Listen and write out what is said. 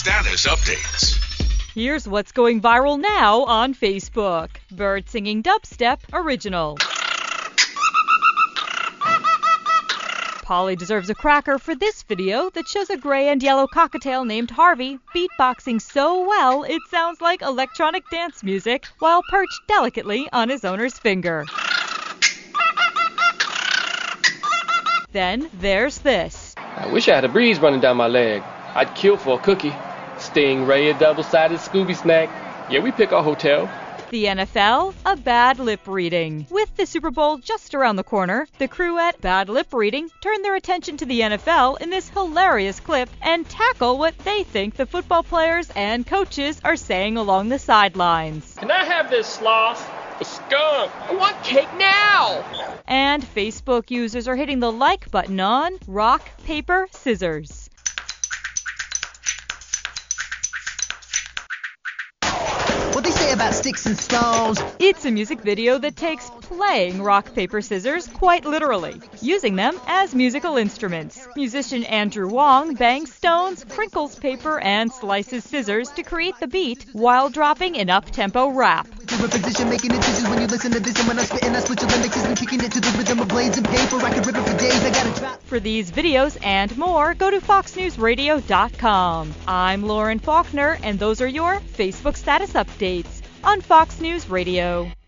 Status updates. Here's what's going viral now on Facebook. Bird singing dubstep original. Polly deserves a cracker for this video that shows a gray and yellow cockatiel named Harvey beatboxing so well it sounds like electronic dance music while perched delicately on his owner's finger. Then there's this. I wish I had a breeze running down my leg. I'd kill for a cookie. Stingray, a double-sided Scooby snack. Yeah, we pick our hotel. The NFL, a bad lip reading. With the Super Bowl just around the corner, the crew at Bad Lip Reading turned their attention to the NFL in this hilarious clip and tackle what they think the football players and coaches are saying along the sidelines. Can I have this sloth? The skunk. I want cake now! And Facebook users are hitting the like button on Rock, Paper, Scissors. What they say about sticks and stones. It's a music video that takes playing rock, paper, scissors quite literally, using them as musical instruments. Musician Andrew Wong bangs stones, crinkles paper, and slices scissors to create the beat while dropping an up-tempo rap. You're a physician making decisions when you listen to this, and when I'm spitting, I switch your lyrics and kicking it to the rhythm of blades and paper. I can rip it for days, I gotta drop. For these videos and more, go to foxnewsradio.com. I'm Lauren Faulkner, and those are your Facebook status updates on Fox News Radio.